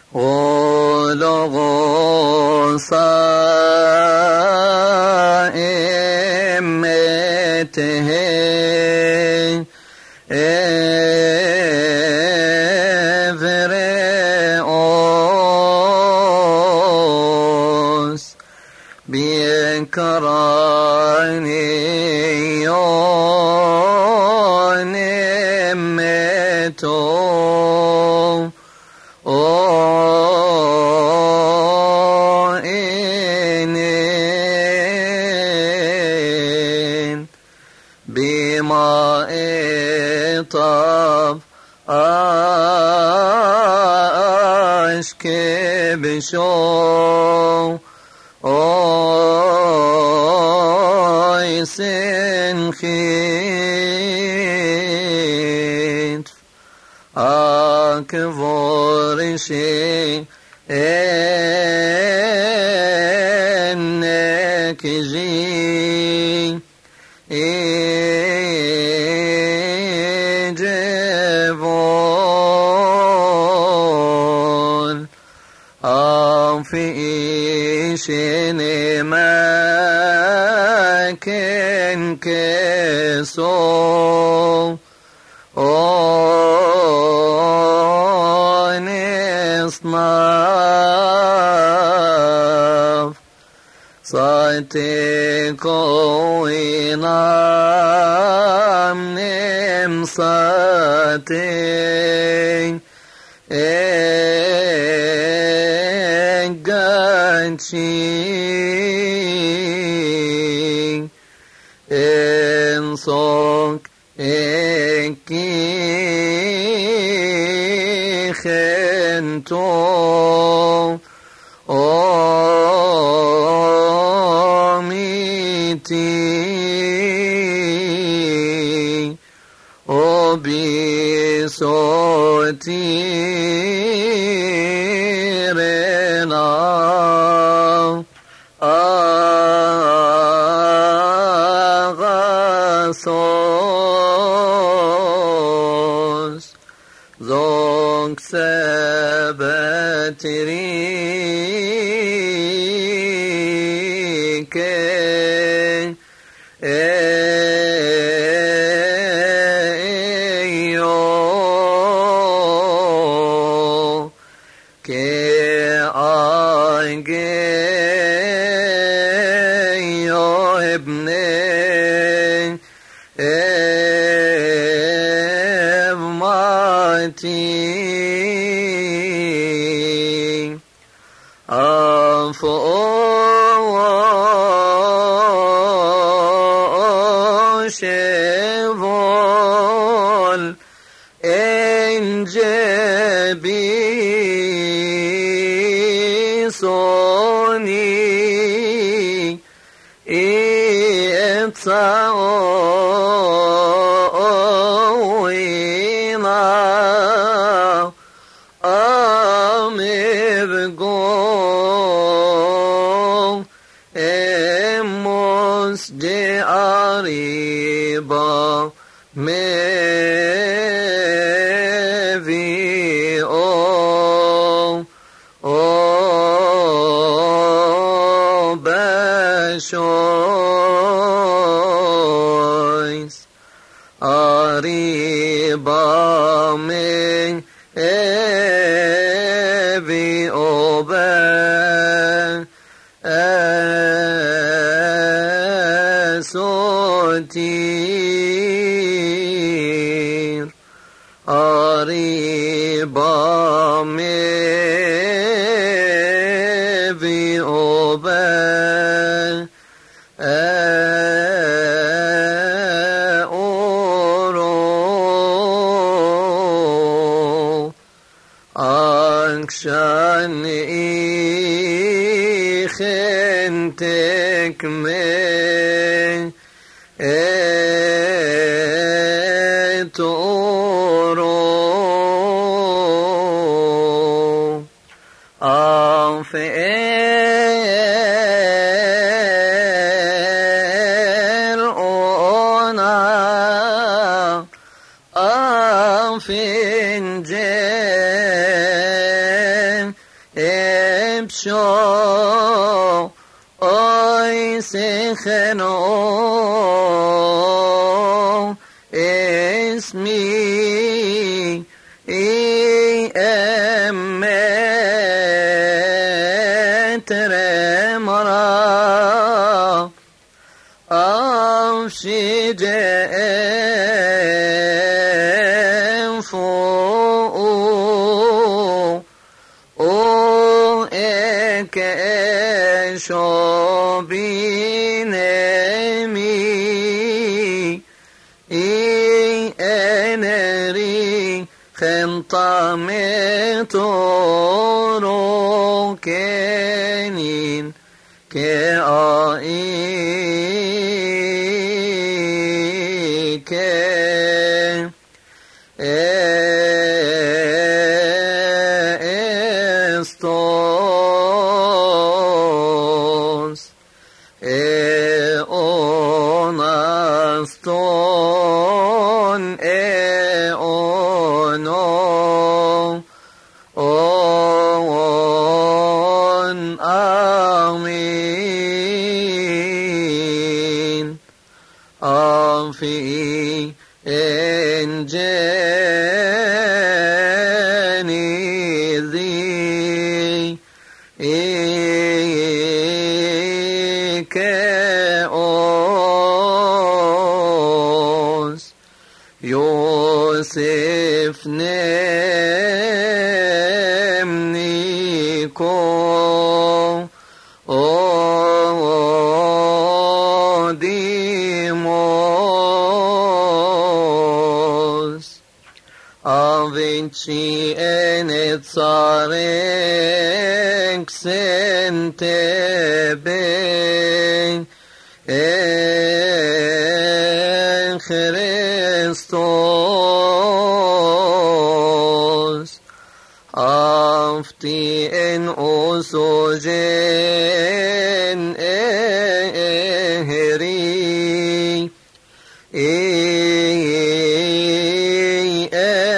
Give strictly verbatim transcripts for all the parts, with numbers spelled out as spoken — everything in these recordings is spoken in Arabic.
غلغو صائمته إفريوس بيكراني يونمتو إنين بماء طاب أشكي بشو أوي سنخيت أكبر شيء إنك جي إجبون أنفي شيني ماكن كسو ونصنف صاتيكو إنام نمصاتي إيجانشي إنصوك إكي خنتو أميتي وبصوتي رنا أغاصوص زوك سبتريكي ايو كي ايو ابني ابماتي أفوشفول إنجبي صوني إتصاوينا أمبقو إموس دي أريبا ميفي أو أو بشويس أريبا من أبي أوبا أسوتير أريبا من أبي أوبا أورو أكشن إيخنتك من إتورو أنفئل أونا أنفئن جن ebsho oy secheno esmi i emmetre mara avşide enfo o eke şobinemi i eneri خنطمتورو كنين كأي ك استوس اوناستون اونو اون آمين أنفي انجاني ذي إيكاوس يوسف نمنيكو او ديموس أفنشي انتصارك سنتبين ان خريستوس أفتي ان أسوجين اهري اي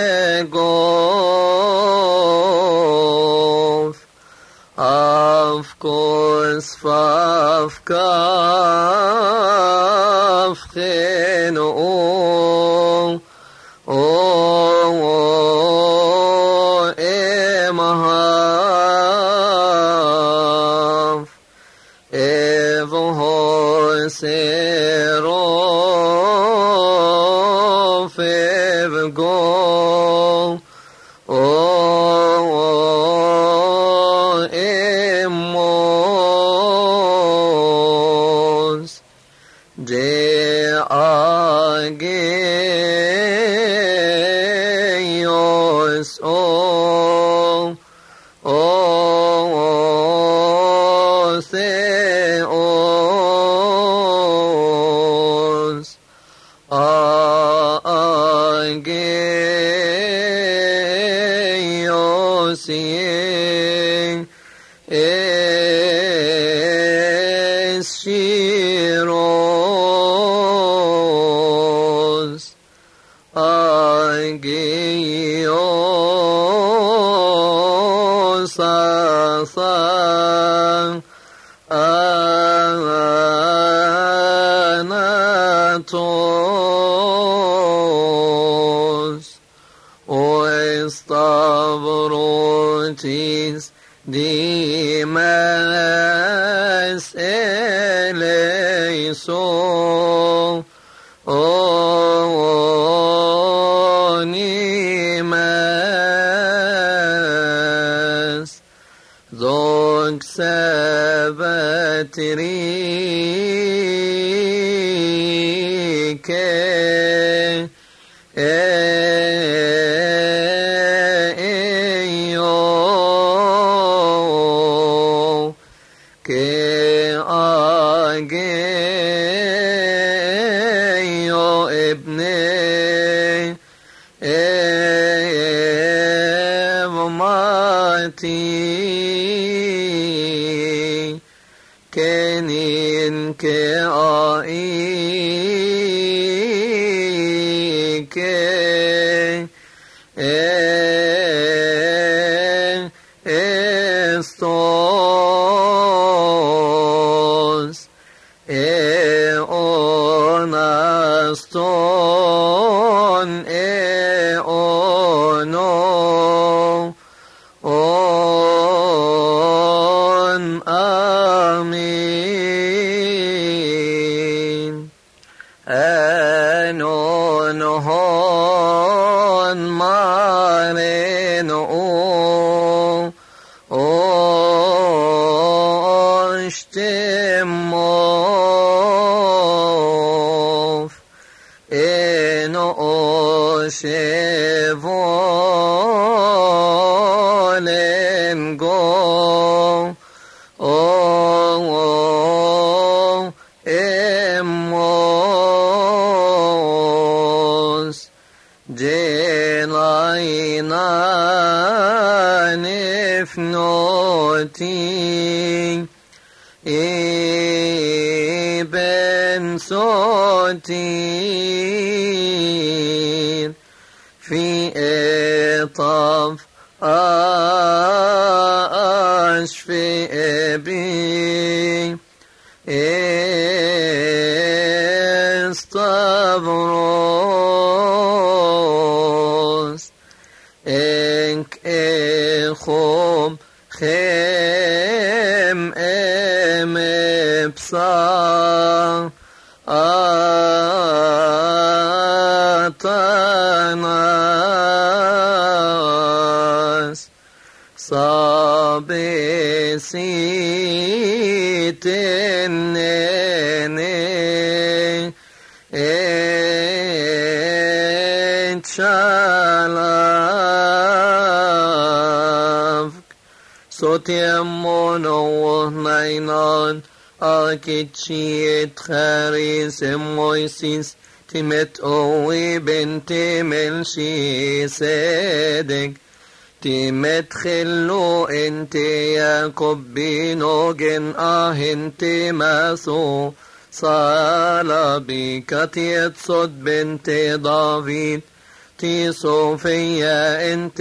اغوف افكوس فافكاف خنو او امهاف ايفو سيرو فيفغو او اموس de ageos o o theos ageos eschiros ageos asang anatos o estavrotis dimas eleison onimas zog sabatri ke eyo ke ageyo ibne evmati kenin ke ai ke e esto اشتموف إنو شفولنغو أو إموس جيلاينا نفنوتي إبن صوتي في إطاف أشفي بي استبروس إنك إخوم خيم إم بصا أتناس صابي سيتنني اتشالافك صوتي أمونو نينان أكيتشيت خاريس مويسيس تمت أوي بنت ملشي سيدك تمت خلو انت ياكوب بينوجن اه انت ماسو صالبي كتيت صد بنت دافيد تي صوفيا انت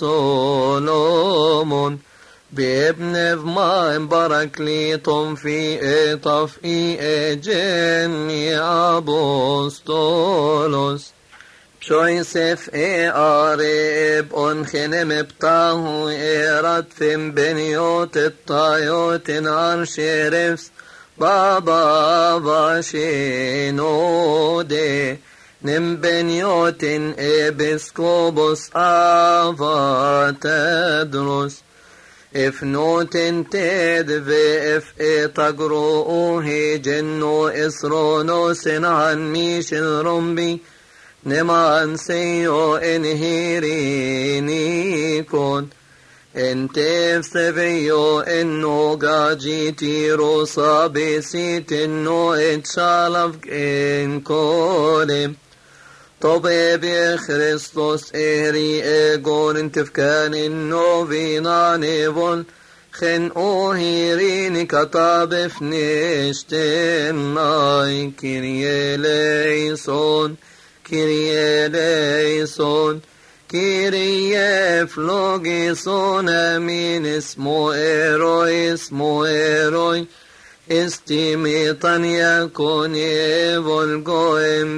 سولومون بابن فما بركليتم في اطف اي اجني ابوستولوس شويسف اي قارب انخنم بتاهو اي ردفم بنيوت الطايوت نار شرفس بابا باشينو دي نم بنيوت ابسكوبوس آفا تدرس اف نوتن تد في اف اي تقروه جنو اسرونو سنعن ميشن رمبي نمان سيو انهيريني كون انتف سفيو انو غاجي تيرو صابي سيت انو اتشالف ان كولم طبيب خريستوس اهري ايغون انتفكان انو فينانيفون خن اوهيريني كتاب فنشتن ناي كيريا ليسون كيريا ليسون كيريا فلوغيسون امين اسمو ايروي اسمو ايروي استيميطا يكون يفولغوهم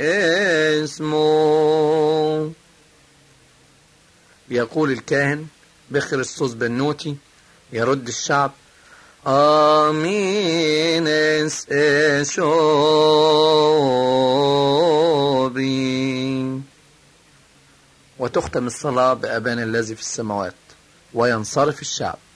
باسمه. يقول الكاهن بخريستوس بنوتي يرد الشعب آمين اس شوبي، وتختم الصلاة بأبانا الذي في السماوات، وينصرف الشعب.